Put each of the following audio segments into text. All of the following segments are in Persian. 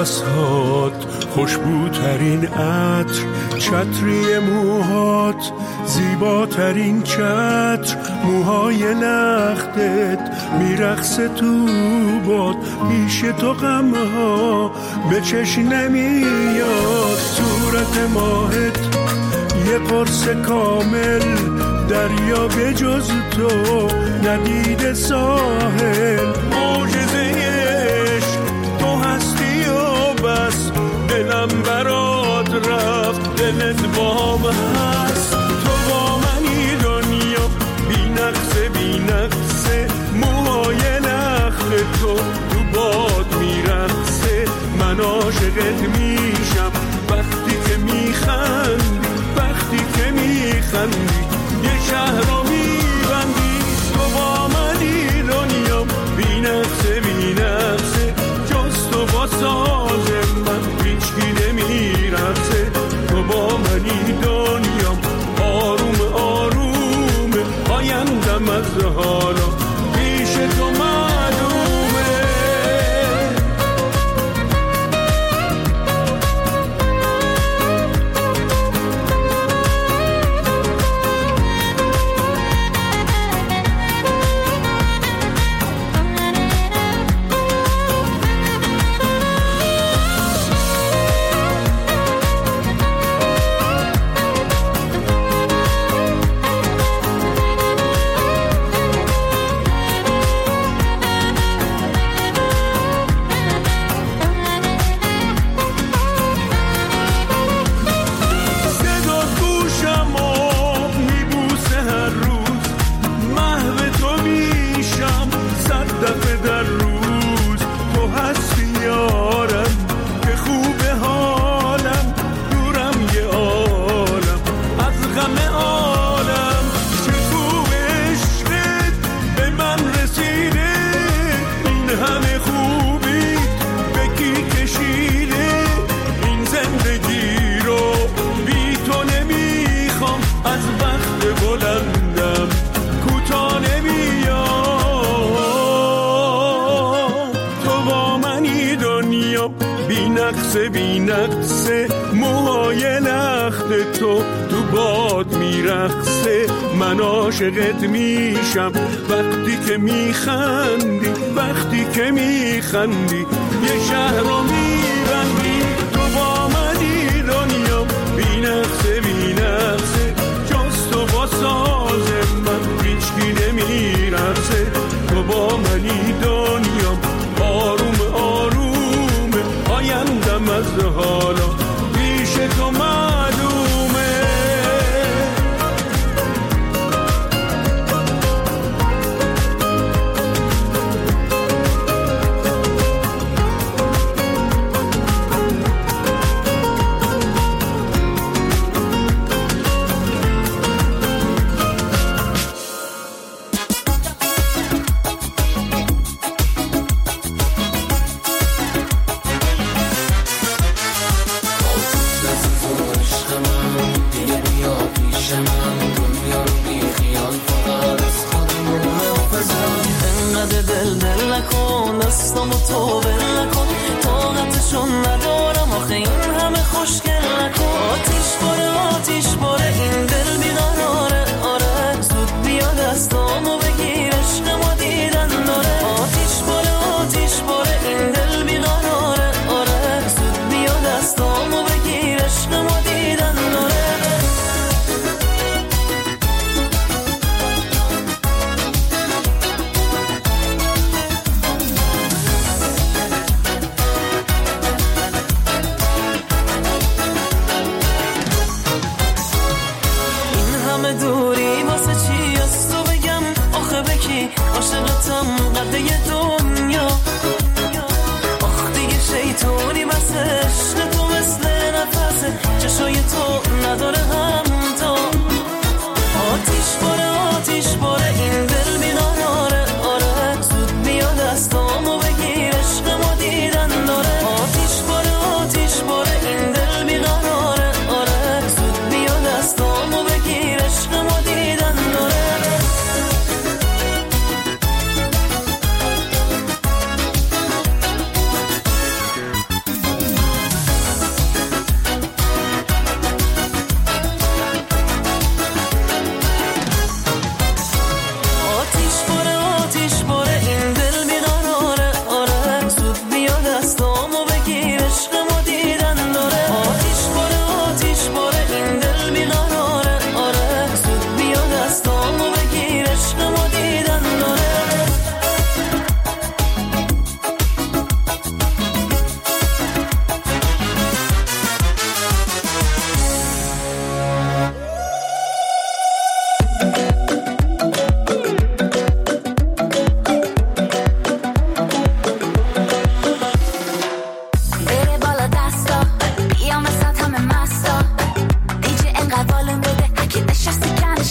نفسهات، خوشبوترین عطر، چتری موهات، زیباترین چتر، موهای لختت میرقصه تو باد، پیش تو غمها به چشم نمیاد. صورت ماهت یه قرص کامل، دریا به جز تو ندیده ساحل. معجزه عشق تو هستی و بس، دلم برات رفت، دلت با من هست. تو با منی دنیا بی نقصه بی نقصه، موهای نخل تو باد میرقصه. من عاشقت میشم وقتی که میخندی، وقتی که میخندی یه شهر رو میبندی. تو با منی دنیا بی نقصه بی نقصه، جز تو با ساز من هیچکی نمیرقصه. تو با منی دنیا آروم آروم، آیندم از حالا پیش تو معلومه. بی نقصه موهای لخت تو باد میرقصه. من عاشقت میشم وقتی که میخندی، وقتی که میخندی یه شهر رو میبندی. تو با منی دنیا بی نقصه بی نقصه، جز تو با ساز من هیچکی نمیرقصه. تو با منی دنیا آروم آروم، آیندم از حالا پیش تو معلومه.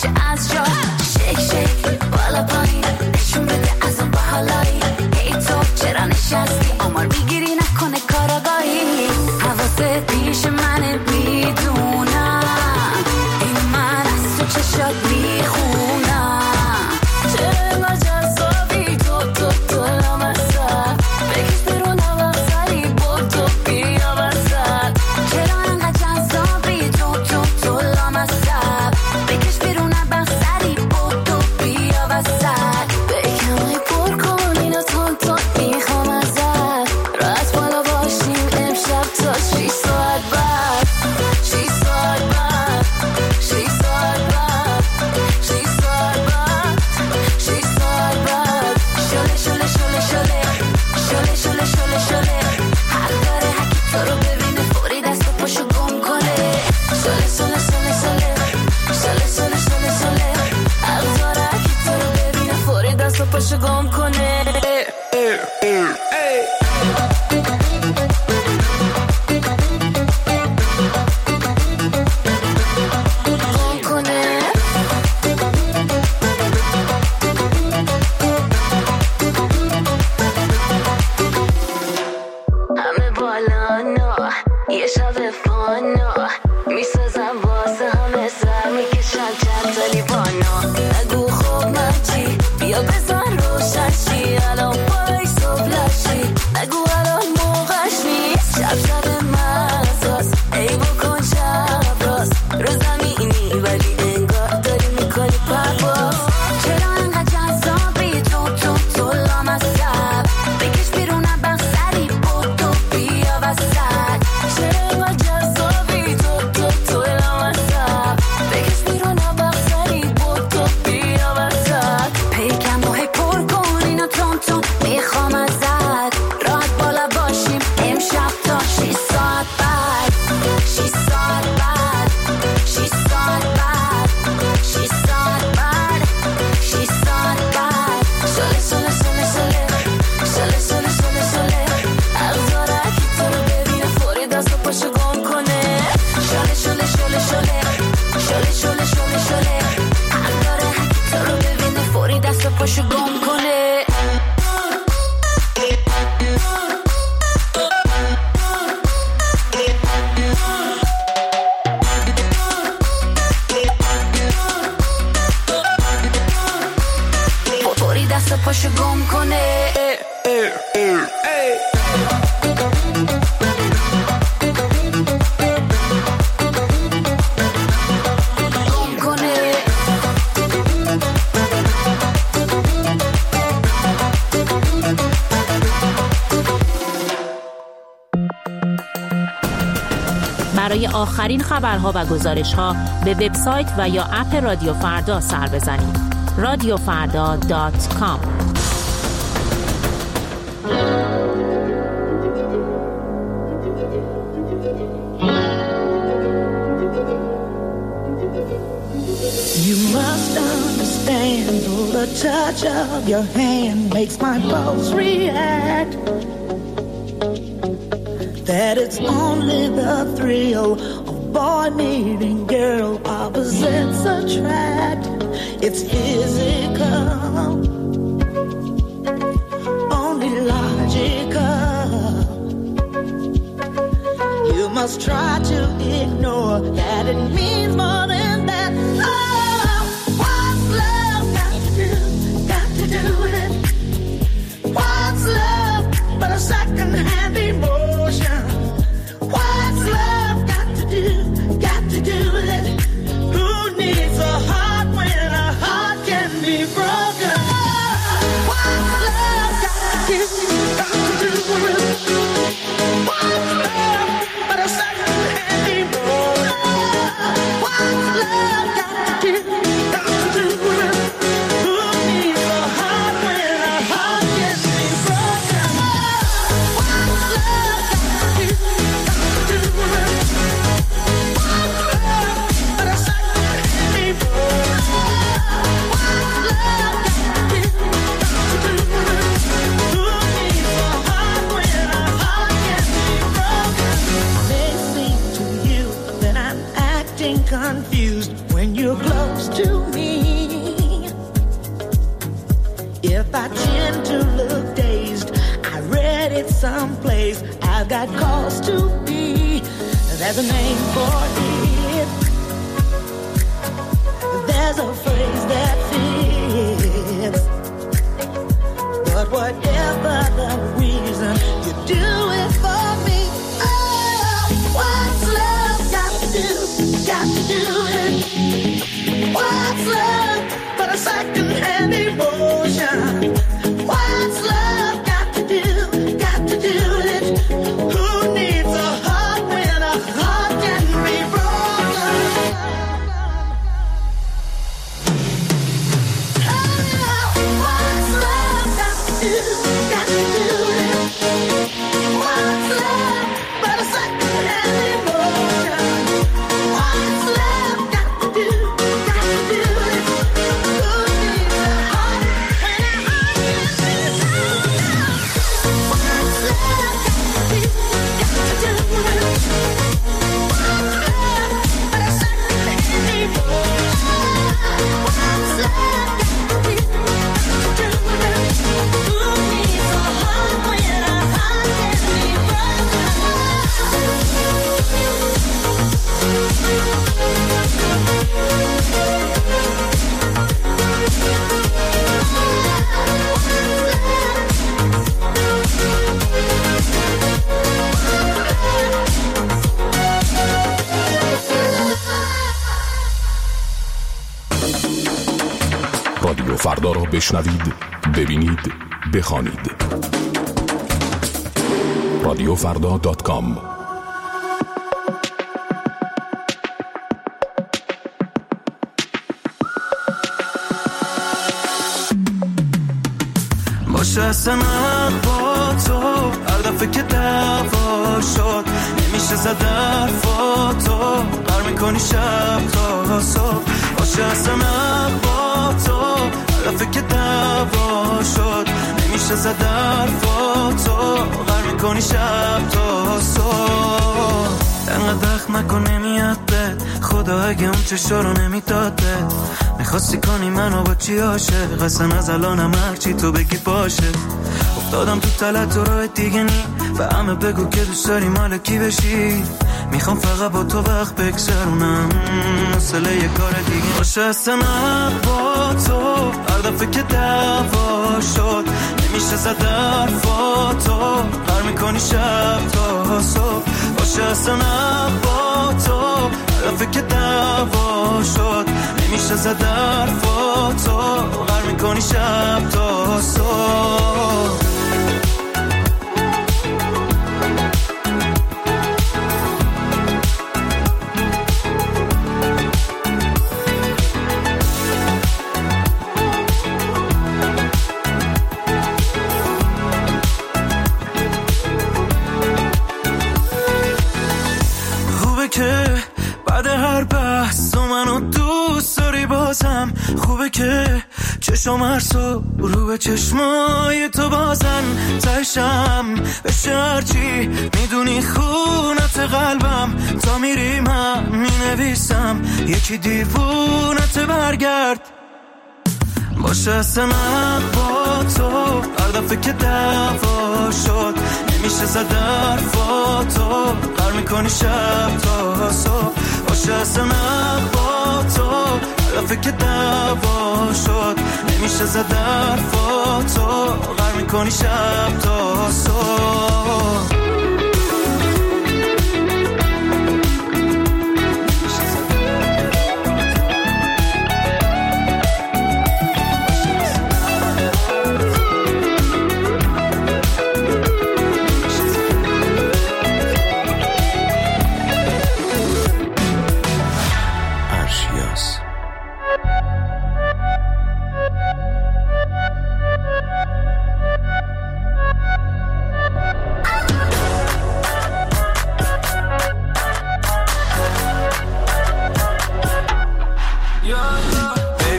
میشه از جا شیک شیک بالا پایین نشون بده از اون باحالایی ای تو چرا نشستی آمار میگیری نکنه کاراگاهی حواست پیش منه میدونم این من از تو چشات میخونم چرا ما جذابی تو لامصب بکش برون عوض سری با تو بیا وسط چرا انقدر جذابی تو لامصب بکش برون عوض سری با تو بیا وسط بکمای پر کن اینو تون میخوام ازت راحت بالا باشیم امشب تا 6 ساعت بعد 6 ساعت بعد 6 ساعت بعد 6 ساعت بعد 6 ساعت بعد شله شله شله شله شله شله شله شله حق داره هکی تو رو ببینه فوری دست و پاشو گم کنه شله شله شله شله شله شله شله شله حق داره هکی تو رو ببینه فوری دست و پاشو گم کنه همه بالا نه یه شب فانا میسازم واسه همه سر میکشن چند تا لیوانو نگو خوب من چی بیا بزن روشن شی الان پای صبح نگو الان موقعش نیست شب مزاست ای بکن شب راست رو زمینی ولی انگار داری میکنی پرواز چرا انقدر جذابی تو لامصب بکش بیرون عبق سری تو بیا وسط چرا انقدر جذابی تو لامصب بکش بیرون عبق سری تو بیا وسط پیکم و هی پر کن اینو تون میخوام ازت راحت بالا باشیم امشب تا 6 ساعت بعد 6 ساعت بعد 6 ساعت بعد 6 ساعت بعد 6 ساعت بعد شله شله شله شله شله شله شله شله حق داره هکی تو رو ببینه فوری دست و پاشو گم کنه شله شله شله شله شله شله شله شله حق داره هکی تو رو ببینه فوری دست و پاشو گم کنه فوری دست و پاشو گم کنه گم کنه برای آخرین خبرها و گزارش‌ها به وبسایت و یا اپ رادیو فردا سر بزنید. radiofarda.com You must understand, though the touch of your hand makes my pulse react, that it's only the thrill of boy meeting girl opposites attract. It's physical, only logical. You must try to ignore that it means more than that. Oh, what's love got to do with it? What's love but a second-hand emotion? What's love got to do with it? Who needs a heart when a heart can be broken? What's love got to do with it? What's love but a second-hand emotion? What's love got to do with it? Who needs a heart when a heart can be broken? What's love got to do with it? What's love but a second-hand emotion? What's love got to do with it? Who needs a heart when a heart can be broken? May seem to you that I'm acting getting confused when you're close to me. If I tend to look dazed, I read it someplace. I've got cause to be. There's a name for it. There's a phrase that fits. But whatever the reason, you do it for me. Oh, what's love got to do? Got to do it. What's love but a second-hand emotion? What's love got to do? Got to do it. Who needs a heart when a heart can be broken? Oh, what's love got to do? Got to do it. What's love but a second-hand emotion? What's love got to do? Got to do it. Who needs a heart when a heart can be broken? What's love got to do? Got to do it. What's love but a second-hand emotion? What's love got to do? Got to do it. Who needs a heart when a heart can be رادیو فردا را بشنوید، ببینید، بخوانید. radiofrda.com. باشه اصلا با تو هر دفعه که دعوا شد نمیشه زد حرفاتو قرار میکنی شب تا صبح. باشه اصلا با تو هر دفعه که دعوا شد نمیشه زد حرفاتو قرار میکنی شب تا صبح. انقدر دخم نکن نمیاد بد خدا اگه اون چشا رو نمیداد بد میخواستی کنی منو با چی عاشق اصلا از الانم هرچی تو بگی باشه. افتادم تو تلت و راه دیگه نی و همه بگو که دوست داری مال کی بشی. میخوام فقط با تو وقت بگذرونم مسئله یه کار دیگه باشه. اصلا با تو هر دفعه که دعوا شد نمیشه زد حرفاتو قرار میکنی شب تا صبح. باشه اصلا با تو هر دفعه که دعوا شد نمیشه زد حرفاتو قرار میکنی شب تا صبح. که بعد هر بحث و منو دوست داری بازم خوبه که چشم هرسو رو به چشمای تو بازن تشم بشه هرچی میدونی خونت قلبم تا میری من مینویسم یکی دیوونت برگرد. باشه اصلا با تو هر دفعه که دعوا شد نمیشه زد حرفاتو قرار میکنی شب تا صبح. باشه اصلا با تو هر دفعه که دعوا شد نمیشه زد حرفاتو قرار میکنی شب تا صبح.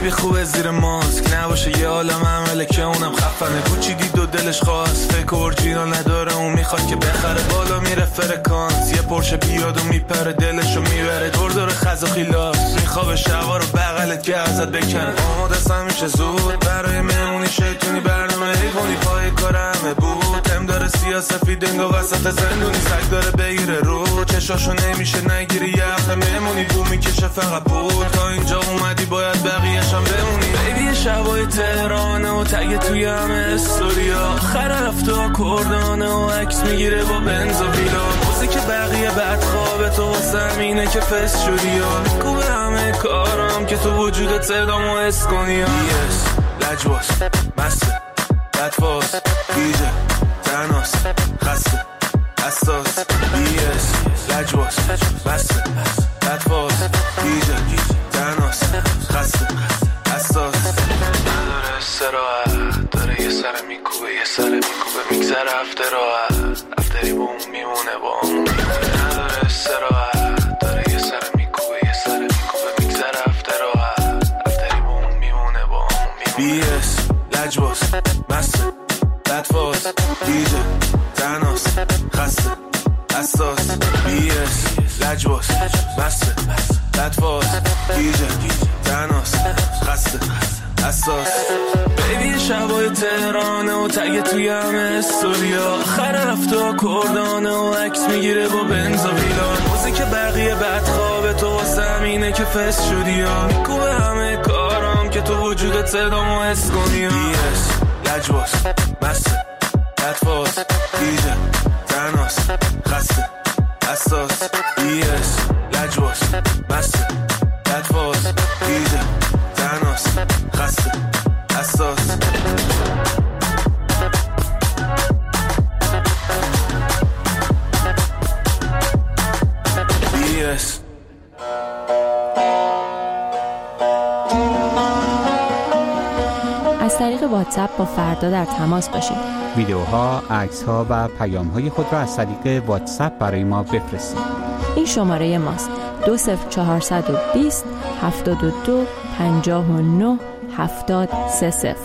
بیبی خوبه زیر ماسک نباشه یه عالم عمله که اونم خفنه کوچی دید و دلش خواست فکر اورجینا نداره اون میخواد که بخره بالا میره فرکانس یه پرشه بیاد و میپره دلشو میبره دور خزا خیلاس میخوابه شبا رو بغلت که ازت بکنه آماده است همیشه زود برای مهمونی شیطونی برنامه ایوونی پای کار همه بود هم داره سیاسفید انگا وسط زندونی سگ داره بگیره رو چشاشو نمیشه نگیری یه هفته مهمونی بو میکشه فقط بود تا اینجا اومدی باید بقیه‌شم بمونی بیبی شبای تهرانه و تگ توی همه استوریا آخر هفته کردانه و عکس میگیره با بنز و ویلا موزی که بقیه بد خوابه تو زمینه که فست شدی یا کوبه همه کارم که تو وجودت صدامو حس کنی بیس لجباس مسته بدفاز دیجه تناس خسته اساس بیس لجباس مسته بدفاز دیجه تناس خسته اساس نداره استراحت داره یه سر میکوبه میگذره هفته راحت هفتری با اون میمونه با اون نداره استراحت داره یه سر میکوبه میگذره هفته راحت هفتری با اون میمونه با اون بیس لجباس مسته بدفاز دیجه تناس خسته اساس بیس لجباس مسته بدفاز دیجه تناس خسته اساس بیبی شبای تهرانه و تگ توی همه استوریا آخر هفته کردانه و عکس میگیره با بنز و ویلان موزی که بقیه بد خوابه تو زمینه که فست شدی یا میکوبه همه کارم که تو وجودت صدامو حس کنی بیس لجباس مسته بدفاز دیجه تناس خسته اساس بیس لجباس مسته بدفاز دیجه تناس خسته اساس بیس از طریق واتساپ با فردا در تماس باشید. ویدیوها، عکس‌ها و پیام‌های خود را از طریق واتساپ برای ما بفرستید. این شماره ماست 20420 72 59 7030.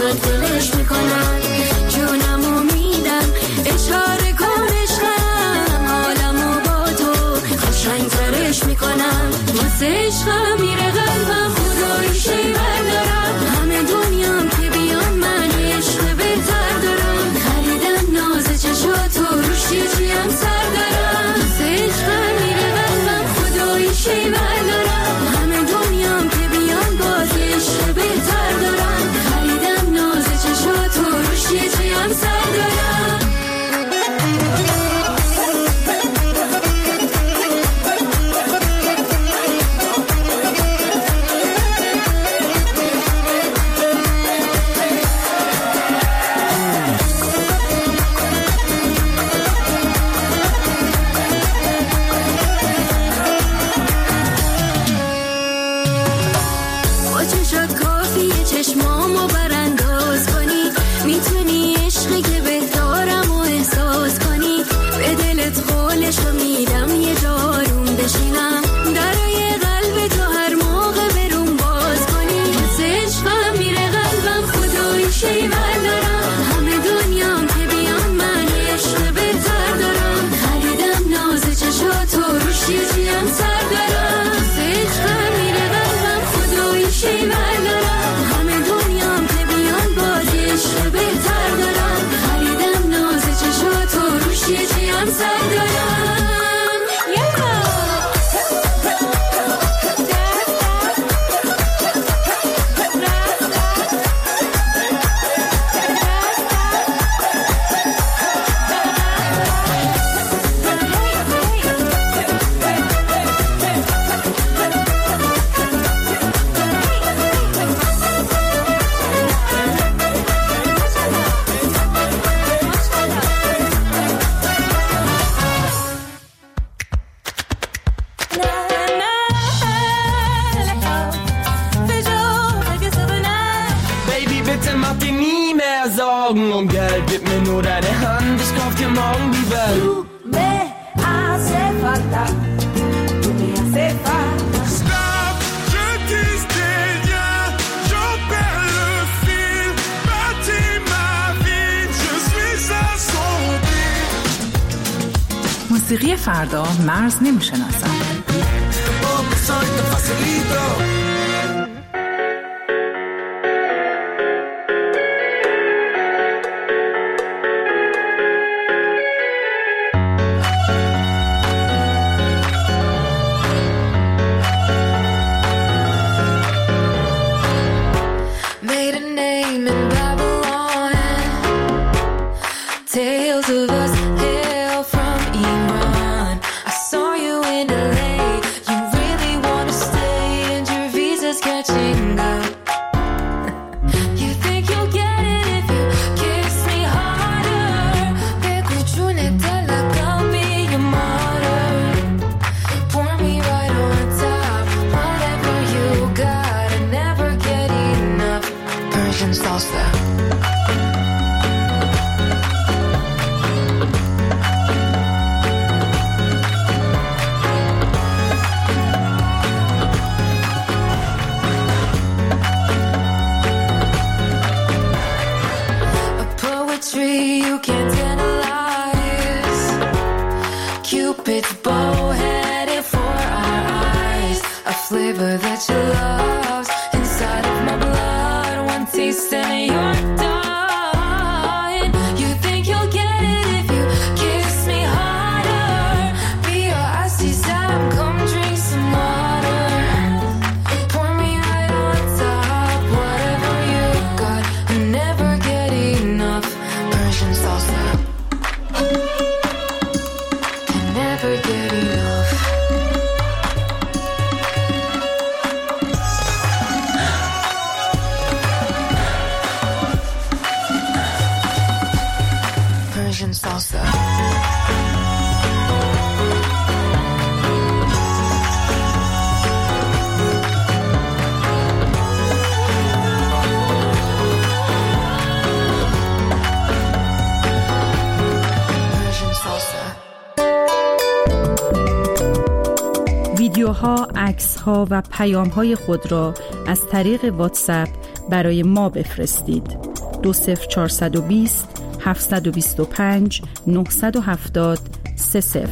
قشنگ دلش میکنن جونمو میدم اشاره کن عشقم حالمو با تو قشنگ ترش میکنم واسه عشقم میره قلبم خدایی شیور دارم همه دنیام که بیان من عشق بهتر دارم خریدم ناز چشاتو روش چیم سر دارم واسه عشقم میره قلبم خدایی شیور دارم همه دنیام که بیان باز عشق بهتر دارم خریدم ناز چشاتو روش چیم سر دارم چشمامو برانداز کنی میتونی عشقی که بهتارم و احساس کنی به دلت قولشو میدم یه جا آروم بشینم درای قلب تو هر موقع برون باز کنی واسه عشقم میره قلبم خدایی شیور دارم همه دنیام که بیان من عشق بهتر دارم خریدم ناز چشاتو روش یه جیم سر دارم واسه عشقم میره قلبم خدایی شیور دارم همه دنیام که بیان باز عشق بهتر دارم خریدم ناز چشاتو روش یه جیم سر دارم Um Geld, gib mir nur deine Hand, ich kauf dir morgen die Welt. Du me hace falta, tu me hace falta. Stop, je disais rien, j'en perds le fil. Bâtis ma vie, je suis assombri. موسیقی فردا مرز نمیشناسد. ویدیوها، عکس‌ها و پیام‌های خود را از طریق واتساپ برای ما بفرستید. 20420 725 970 30.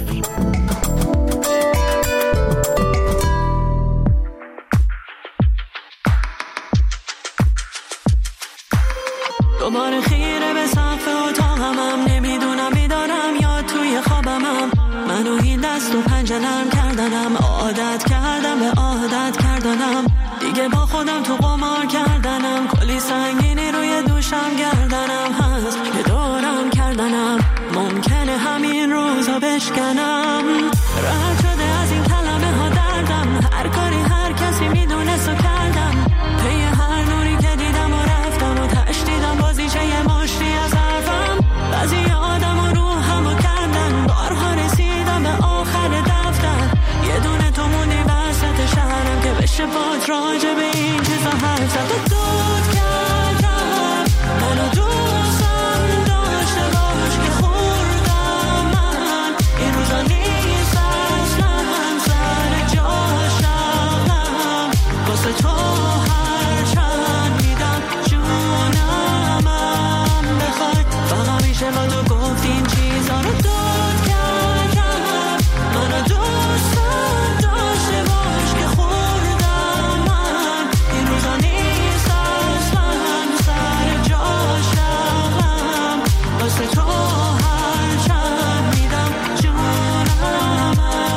دوباره خیره به سقف اتاقمم، نمیدونم بیدارم یا توی خوابمم. منو این دست و پنجه نرم کردنم، عادت کردم به عادت کردنم. دیگه با خودم تو قمار کردنم، کلی سنگینی روی دوشم گردنم هست که دورم کردنم. ممکنه همین روزا بشکنم. رد شده از این کلمه ها دردم، هر کاری هر کسی میدونست و کردم. پی هر نوری که دیدم و رفتم و تشدیدم بازیچه یه مشتی از حرفم. بعضی آدم و روحم و کردن، بارها رسیدم به آخر دفتر. یه دونه تو موندی وسط شهرم که بشه باد راجع به این چیزا حرف زد. و دود کردم منو دوستم داشته باش که خوردم من. این روزا نیست اصلا سر جاشم، واسه تو هر چند میدم جونمم بخواد. فقط میشه با تو گفت این چیزا رو. دود کردم منو دوستم داشته باش که خوردم من. این روزا نیست اصلا سر جاشم، واسه تو هر چند میدم جونمم.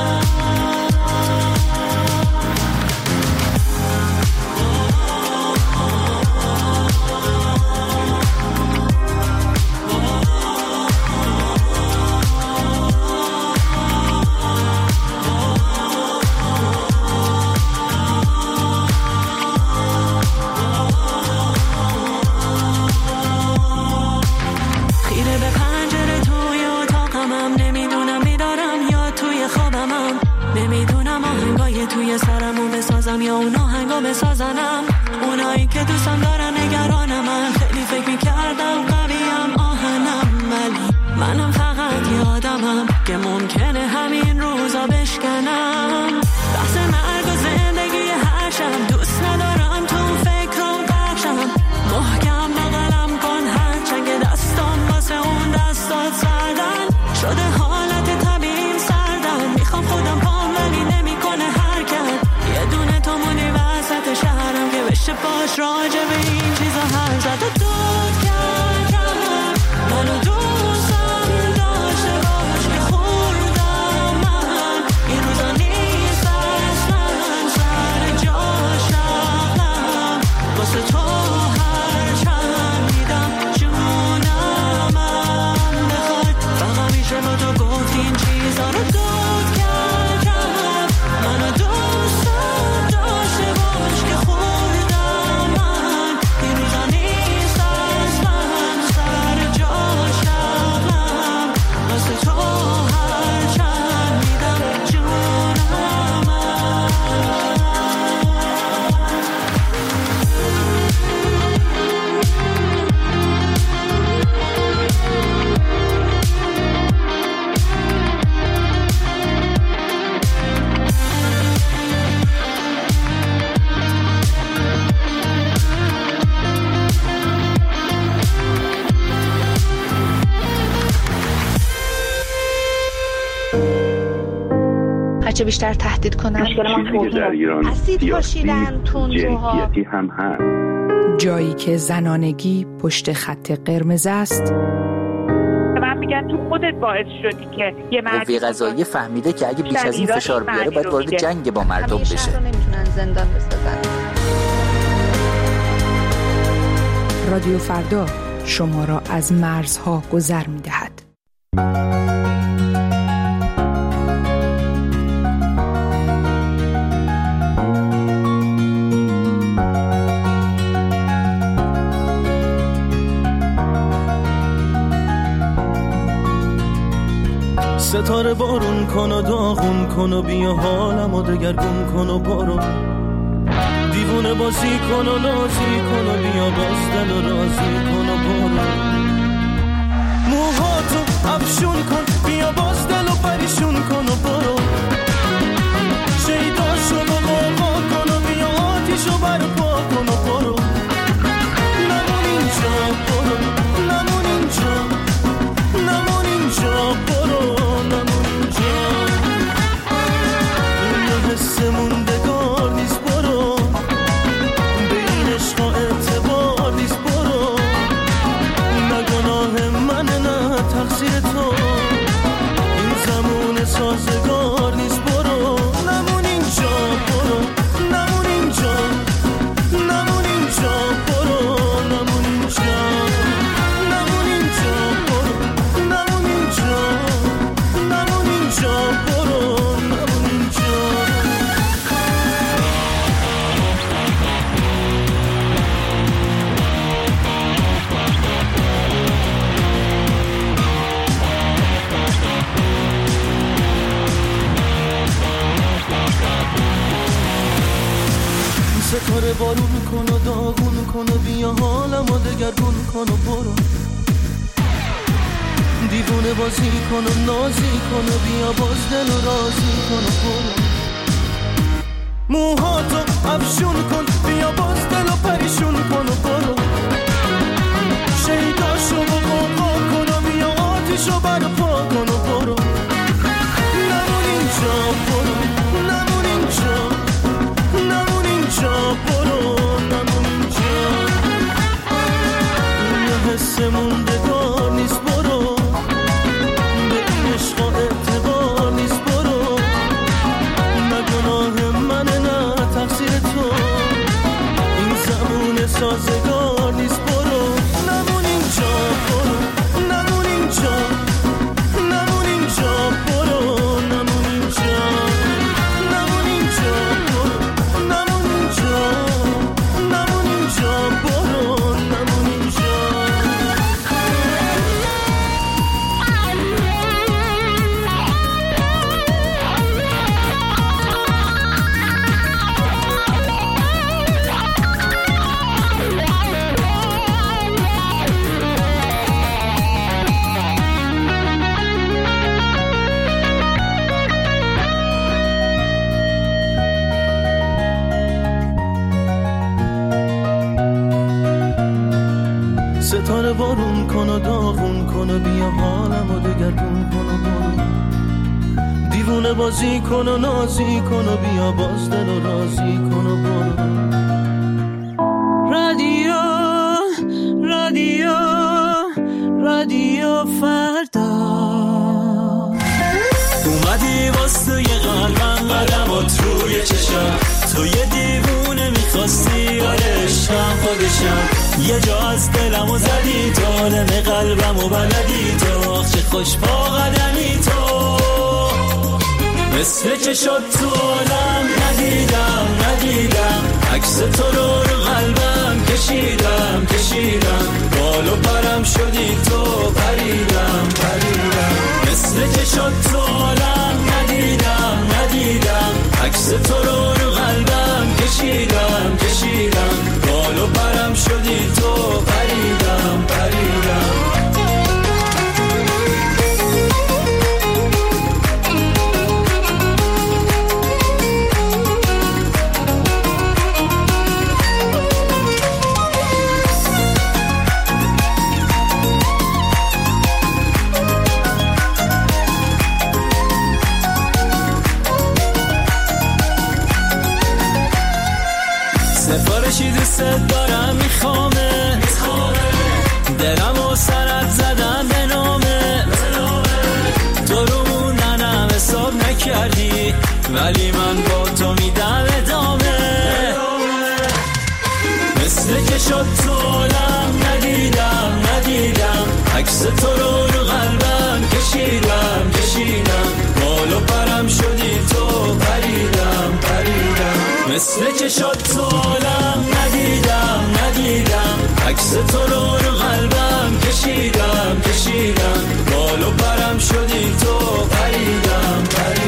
خیره به پنجره توی اتاقمم، نمیدونم بیدارم یا توی خوابمم. نمیدونم آهنگای توی سرمو بسازم یا اون آهنگا بسازنم. اونایی که دوستم دارن نگرانم، خیلی فکر میکردم قویم آهنم، ولی منم فقط یادمم که ممکنه همین روزا بشکنم. بحث مرگ و زندگی هر شب، دوست ندارم تو فکرم قرشم. محکم بغلم کن هرچند که دستم واسه اون دستات سردن شده. حالت طبیعیم سردن، میخوام خودم پام ولی نمیکنه حرکت. یه دونه تو مونی وسط شهرم که بشه باش راجع به این چیزا حرف زد. و دود کردم منو دوستم داشته باش که خوردم من. این روزا نیست اصلا سر جاشم، واسه تو هر چند میدم جونمم بخواد. فقط میشه با تو گفت این چیزا رو. دود کردم منو دوستم داشته باش که خوردم من. این روزا نیست اصلا سر جاشم، واسه تو هر چند میدم جونمم. هرچه بیشتر تهدید کنن چیزی که در ایران سیاسی جنسیتی هم هست. جایی که زنانگی پشت خط قرمز است. من میگن تو خودت باعث شدی که یه قوه قضاییه فهمیده که اگه بیش از این فشار بیاره باید وارد جنگ با مردم بشه. شهر رو نمیتونن زندان بسازن. رادیو فردا شما را از مرزها گذر می‌دهد. ستاره بارون کن و داغون کن و بیا حالمو دگرگون کن و برو. دیوونه بازی کن و نازی کن و بیا باز دل و رازی کن و برو. موهاتو افشون کن بیا باز دل و پریشون کن و برو. شیداشو با قرقا کن و بیا آتیشو برپا کن و برو. نمون اینجا برو. بارون کن و داغون کن و بیا حالمو دگرگون کن و برو دیوونه بازی کن و نازی کن و بیا باز دل و رازی کن و برو موهاتو افشون کن بیا باز دل و پریشون کن و برو شیداشو و قوقا کن و بیا آتیشو برپا کن و برو نمون اینجا برو نمون اینجا نمون اینجا برو نمون اینجا یه حس موندگار نیست برو به این عشقا اعتبار نیست برو نه گناه منه نه تقصیر تو این زمون سازگار نیست برو نمون اینجا برو نمون اینجا نمون اینجا برو نمون اینجا نمون اینجا برو نمون اینجا نمون اینجا برو نمون اینجا ستاره بارون کن و داغون کن و بیا حالمو دگرگون کن و برو دیوونه بازی کن و نازی کن و بیا باز دل و رازی کن و برو رادیو رادیو رادیو فردا اومدی واسه یه قلبم قدمات روی چشم تو یه دیوونه میخواستی عشقم خودشم یه جا از دلمو زدی تو عالم قلبمو بلدی تو آخ چه خوش پا قدمی تو مثل چشات تو عالم ندیدم عکس تو رو قلبم کشیدم بالو پرم شدی تو پریدم مثل چشات تو عالم ندیدم عکس تو رو قلبم کشیدم بالو پرم شدی تو پریدم سفارشی دوست دارم میخوامه درم و سرت زدم به نامه تو رو موندنم حساب نکردی ولی من با تو میدم ادامه مثل کشات تو عالم ندیدم عکس تو رو قلبم کشیدم بالو پرم شدی تو پریدم مثل چشات تو عالم ندیدم عکس تو رو قلبم کشیدم بالو پرم شدی تو پریدم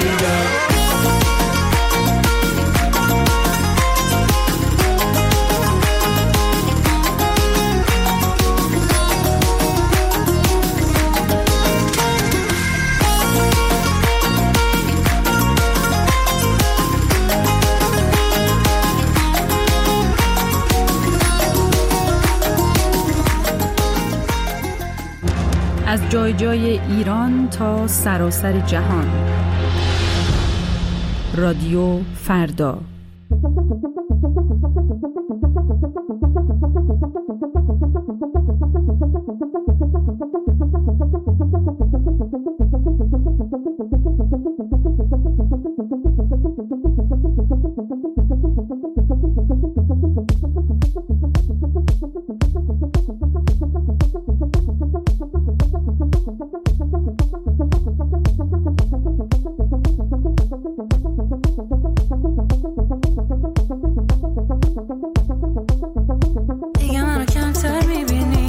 از جای جای ایران تا سراسر جهان رادیو فردا دیگه منو کمتر میبینی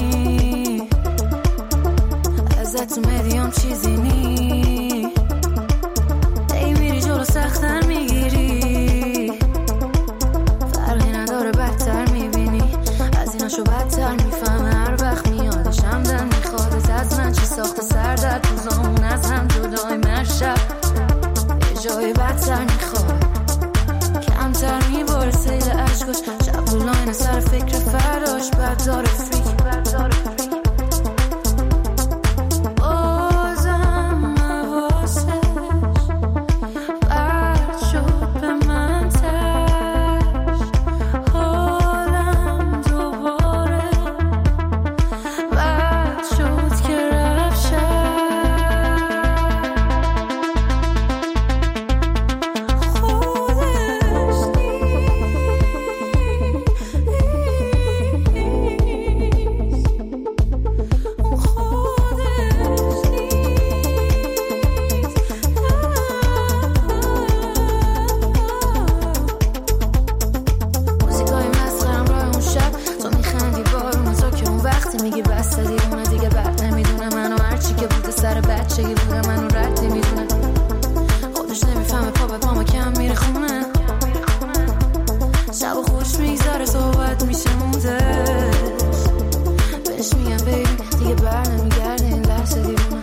بسته دیوونه دیگه بد نمیدونه منو هرچی که بوده سر بچگی بوده منو رد نمیدونه خودش نمیفهمه پا به پامو کم میره خونه شب و خوش میگذاره صحبت میشه موندش بهش میگم بیبی دیگه بر نمیگرده این لحظه دیوونه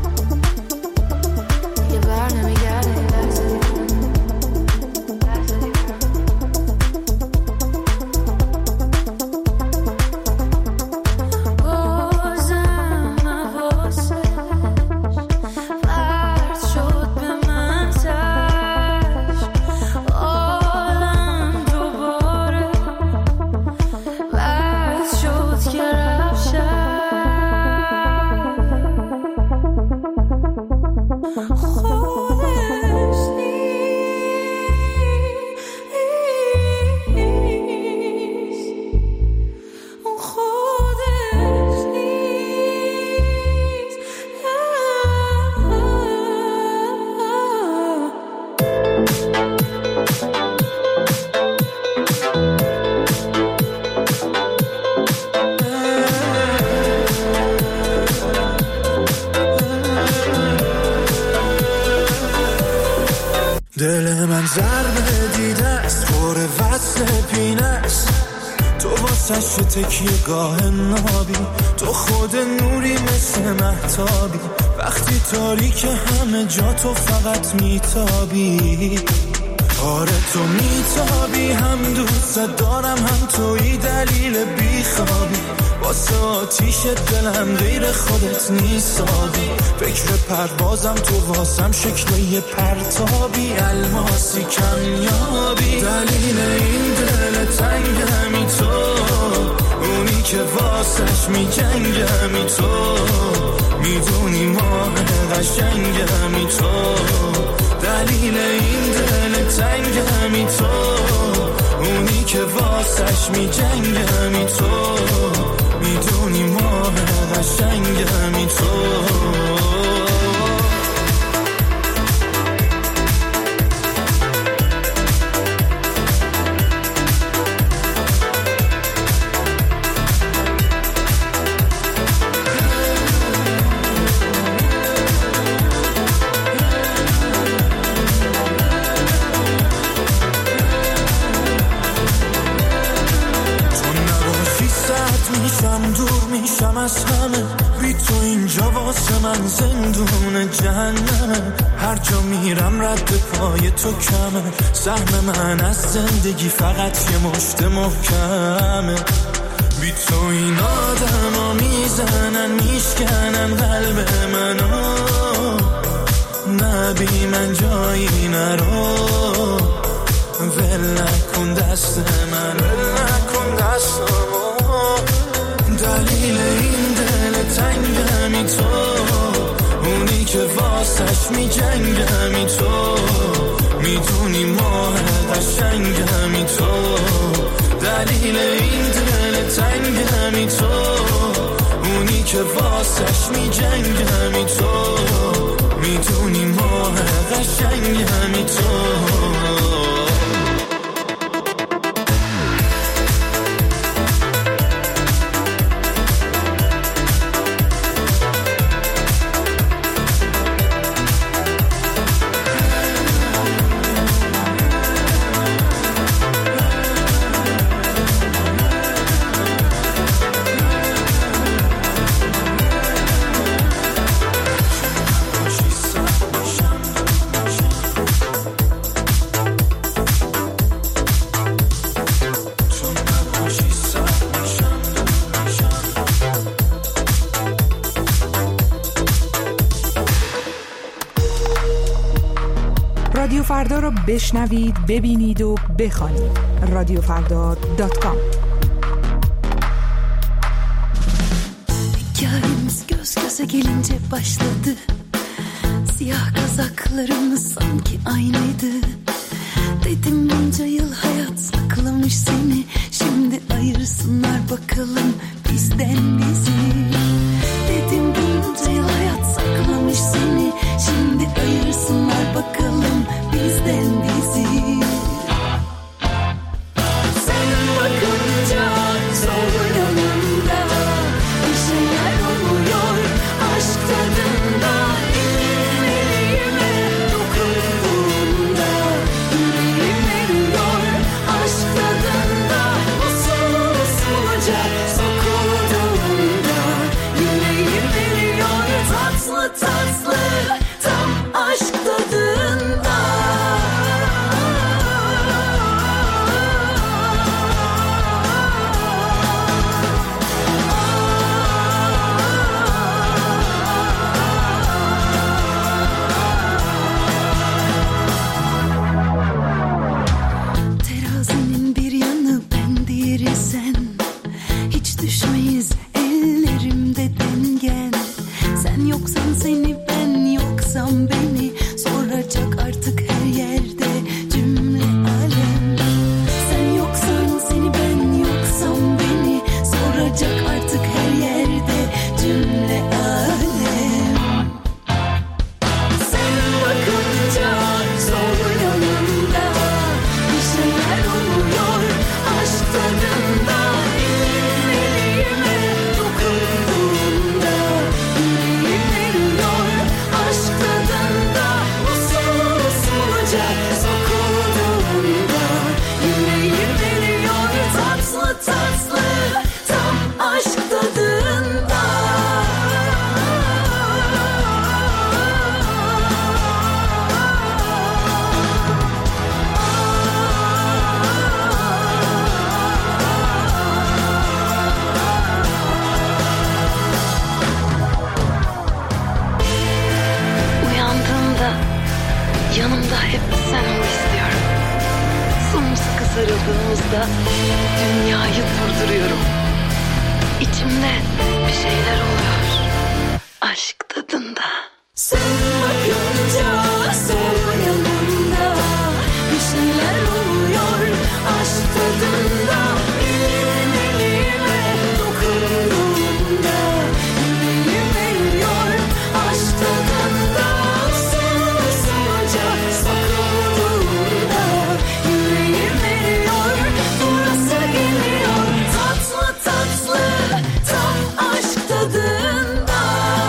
دیگه بر نمیگرده این لحظه دیوونه دل من ضربه دیده است پر وصل پینه است تو واسه تکیه گاه نابی تو خود نوری مثل مهتابی وقتی تاریک همه جا تو فقط میتابی آره تو میتابی هم دوست دارم هم توی دلیل بیخوابی واسه آتیش دلم غیر خودت نیستابی فکر پروازم تو واسم شکل یه پرتابی الماسی کمیابی دلیل این دل تنگمی تو اونی که واسش میجنگمی تو میدونی ماه قشنگمی تو دلیل این دل تنگمی تو اونی که واسش میجنگمی تو میدونی ماه قشنگمی تو میشم از همه بی تو اینجا واسه من زندون جهنمه هر جا میرم رد پای تو کمه سهم من از زندگی فقط یه مشت محکمه بی تو این آدم ها میزنن میشکنن قلب منو نبی من جایی نرو ول نکن دست من ول نکن دستمو دلیل این دل تنگمی تو اونی که واسش میجنگمی تو میدونی ماه قشنگمی تو دلیل این دل تنگمی تو اونی که واسش میجنگمی تو میدونی ماه قشنگمی تو رادیو فردا رو بشنوید، ببینید و بخوانید. radiofarda.com. Hikayemiz göz göze gelince başladı. Siyah kazaklarımız sanki aynıydı. Dedim bunca yıl hayat saklamış seni. Şimdi ayırsınlar bakalım bizden bizi. Dedim bunca yıl hayat saklamış seni. Şimdi ayırsınlar bakalım bizden bizi. Sen bakınca sol yanımda bir şey anda dünyayı durduruyorum. İçimde bir şeyler oluyor. Aşk tadında. Sen bakınca sol yanımda bir şeyler oluyor. Aşk tadında. Elin elime dokunduğunda yüreğim eriyor. Aşk tadında. Sen ısınca sakladığında yüreğim eriyor. Burası geliyor. Tatlı tatlı tam aşk tadında.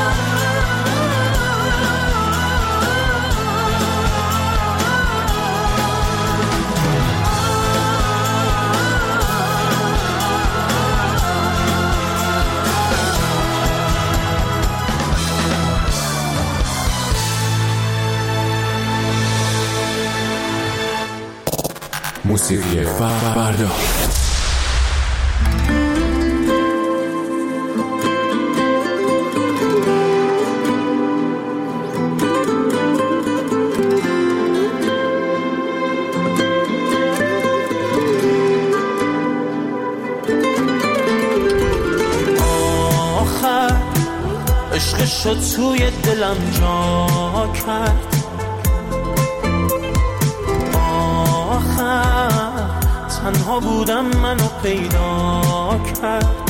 موسیقی فردا. آخر عشقشو توی دلم جا کرد. تنها بودم منو پیدا کرد.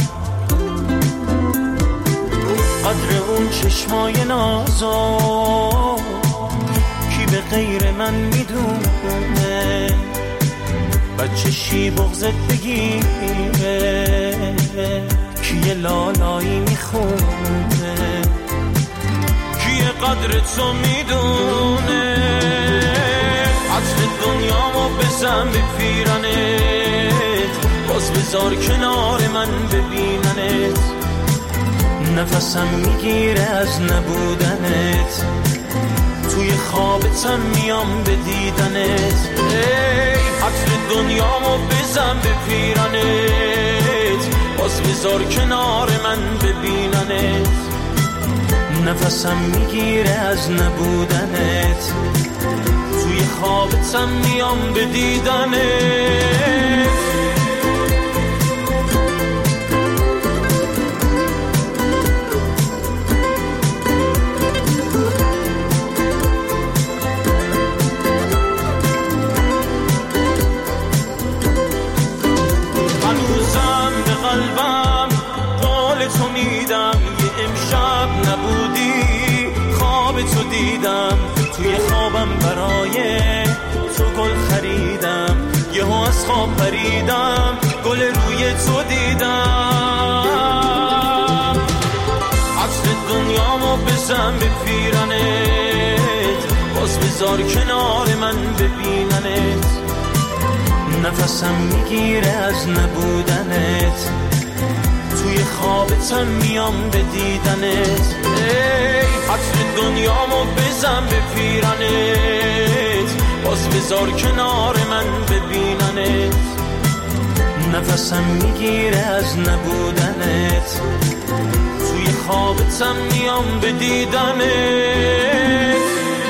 قدر اون چشمای نازو کی به غیر من میدونه. بچشی بغضت بگیره کی یه لالایی میخونه. کی قدر تو میدونه. عطر دنیامو بزن به پیرنت. باز بذار کنار من ببیننت. نفسم میگیره از نبودنت. توی خوابتم میام به دیدنت. ای عطر دنیامو بزن به پیرنت. باز بذار کنار من ببیننت. نفسم میگیره از نبودنت. توی خوابتم میام به دیدنت. هنوزم به قلبم قول تو میدم. یه امشب نبودی خواب تو دیدم. توی خوابم برای تو گل خریدم. یهو از خواب پریدم گل روی تو دیدم. عطر دنیامو بزن به پیرنت. باز بذار کنار من ببیننت. نفسم میگیره از نبودنت. توی خوابتم میام به دیدنت. ای عطر دنیامو بزن به پیرنت. باز بذار کنار من ببیننت. نفسم میگیره از نبودنت. توی خوابتم میام به دیدنت.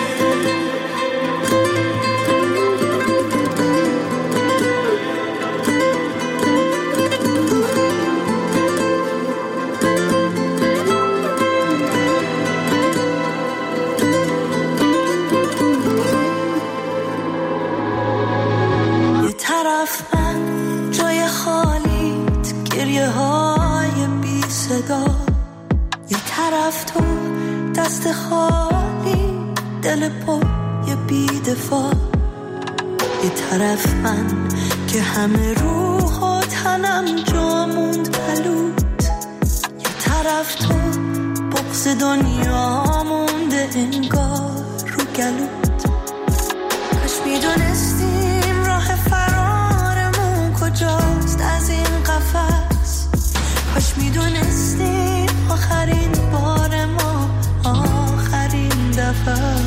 جای خالیت گریه های بی صدا. یه طرف تو دست خالی دل پای بی دفاع. یه طرف من که همه روح و تنم جا موند پلوت. یه طرف تو بغض دنیا مونده انگار رو گلوت. کاش میدونستیم راه فرارمون کجاست از این قفس. کاش میدونستیم آخرین بار ما آخرین دفعه.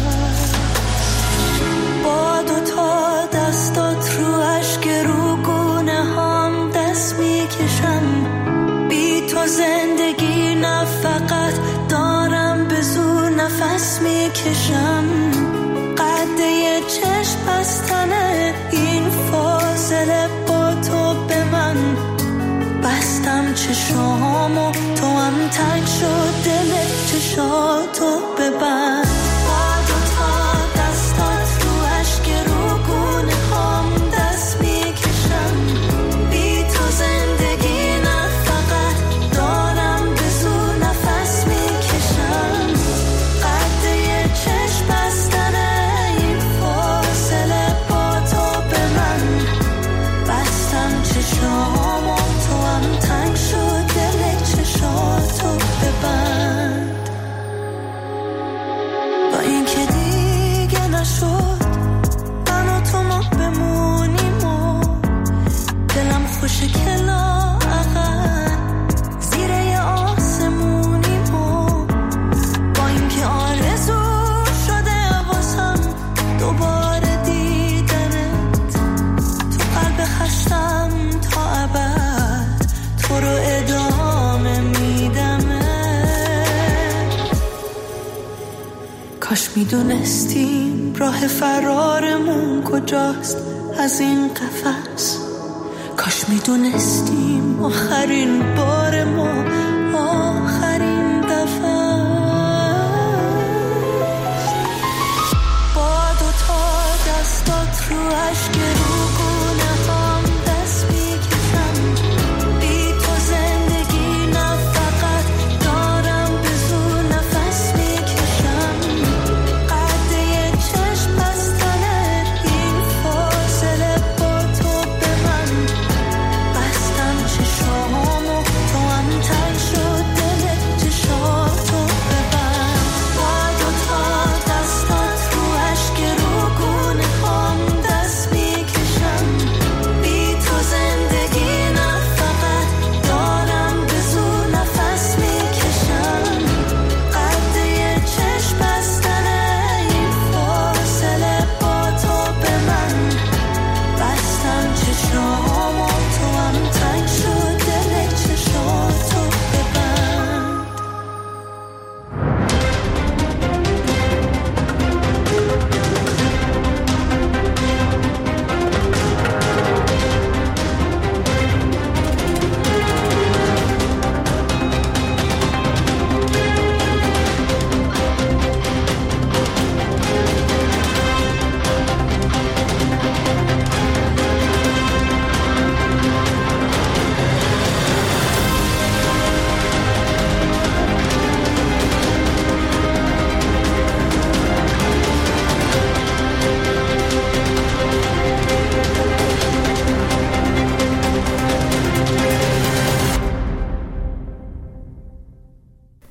با دوتا دستات رو اشک رو گونه هم دست میکشم. بی تو زندگی نه فقط دارم به زور نفس میکشم. قد یه چشم بستنه این فاصله با تو تنگ شد دل چشاتو ببند با دوتا دستات رو عشق روگونه هم دست میکشم بی تو زندگی نه فقط دارم به زور نفس میکشم قد یه چشم بستنه این فاصله با تو به من بستم چشامو تو هم تنگ شد دل چشاتو ببند با این که دیگه نشد من و تو ما بمونیم و دلم خوشه که لااقل زیر یه آسمونیم و با این که آرزو شده واسم دوباره دیدنت تو قلب خستم تا ابد تو رو ادامه میدمه کاش میدونستیم راه فرارمون کجاست از این قفس کاش میدونستیم آخرین بار ما